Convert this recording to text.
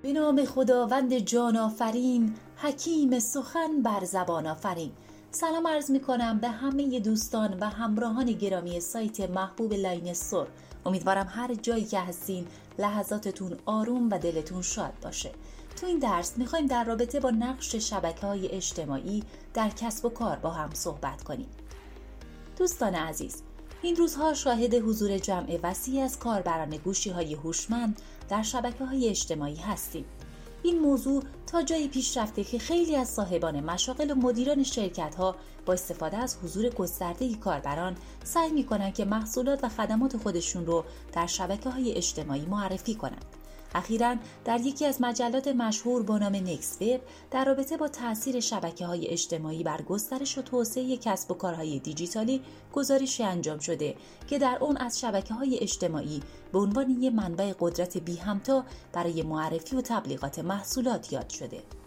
به نام خداوند جان آفرین، حکیم سخن بر زبان آفرین. سلام عرض می کنم به همه دوستان و همراهان گرامی سایت محبوب لاین استور. امیدوارم هر جایی که هستین لحظاتتون آروم و دلتون شاد باشه. تو این درس میخوایم در رابطه با نقش شبکه‌های اجتماعی در کسب و کار با هم صحبت کنیم. دوستان عزیز، این روزها شاهد حضور جمع وسیعی از کاربران گوشی‌های هوشمند در شبکه‌های اجتماعی هستیم. این موضوع تا جایی پیش رفته که خیلی از صاحبان مشاغل و مدیران شرکت‌ها با استفاده از حضور گسترده کاربران سعی می‌کنند که محصولات و خدمات خودشون رو در شبکه‌های اجتماعی معرفی کنند. اخیراً در یکی از مجلات مشهور با نام نکست وب در رابطه با تأثیر شبکه‌های اجتماعی بر گسترش و توسعه کسب و کارهای دیجیتالی گزارشی انجام شده که در اون از شبکه‌های اجتماعی به عنوان یک منبع قدرت بی همتا برای معرفی و تبلیغات محصولات یاد شده.